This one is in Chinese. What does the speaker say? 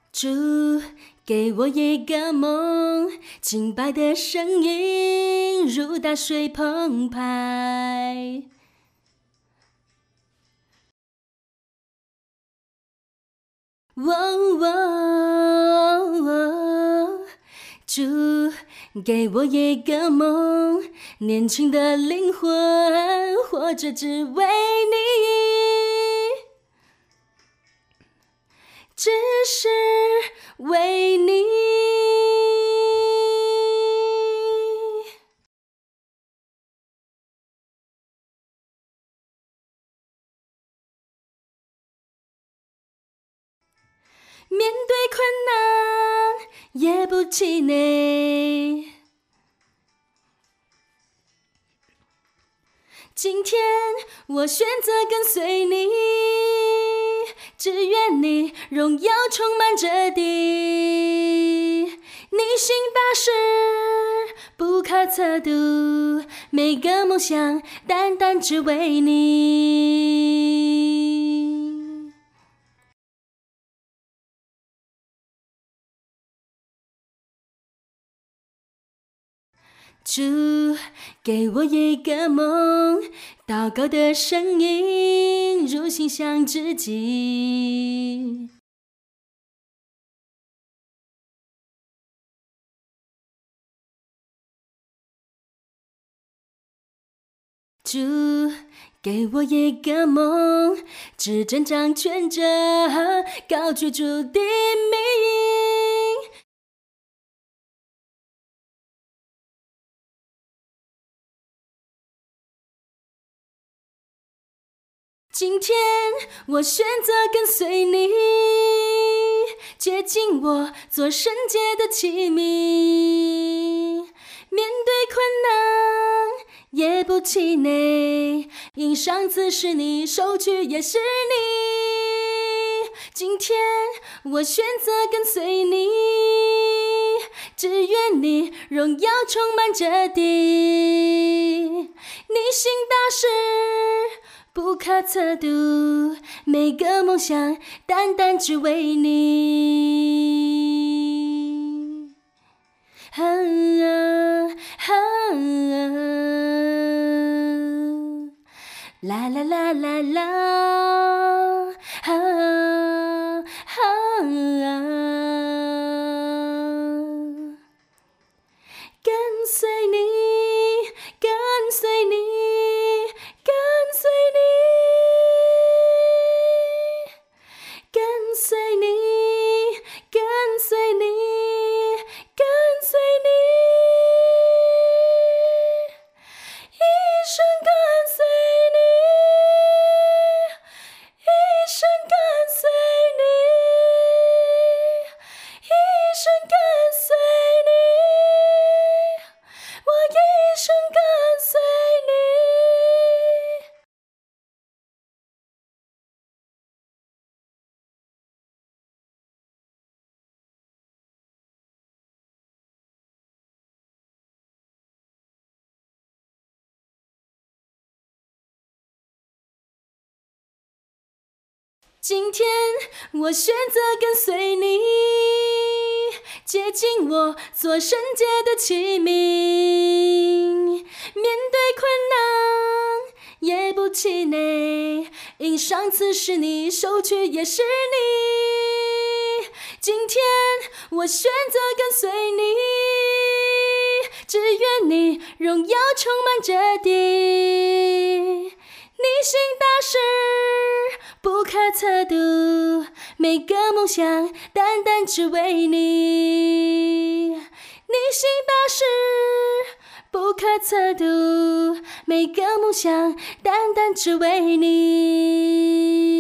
主给我一个梦，敬拜的声音如大水澎湃。主给我一个梦，年轻的灵魂活着只为你，只是为你。面对困难也不气馁，今天我选择跟随你，只愿你荣耀充满这地。你行大事不可测度，每个梦想单单只为你。主给我一个梦，祷告的声音如心相知己。主给我一个梦，执政掌权者高举主的名。今天我选择跟随你，接近我做圣洁的器皿，面对困难也不气馁，因上次是你，收取也是你。今天我选择跟随你，只愿你荣耀充满这地。你行大事不可测度，每个梦想单单只为你。啦啦啦啦啦，跟随你，跟随你，跟随你，跟随你，跟随你，跟随你，一生跟随你，一生跟随你，一生跟随你，我一生跟随你。今天我选择跟随你，接近我做圣洁的器皿，面对困难也不气馁，因上次是你，收取也是你。今天我选择跟随你，只愿你荣耀充满这地。你行大事不可测度，每个梦想单单只为你。你行大事不可测度，每个梦想单单只为你。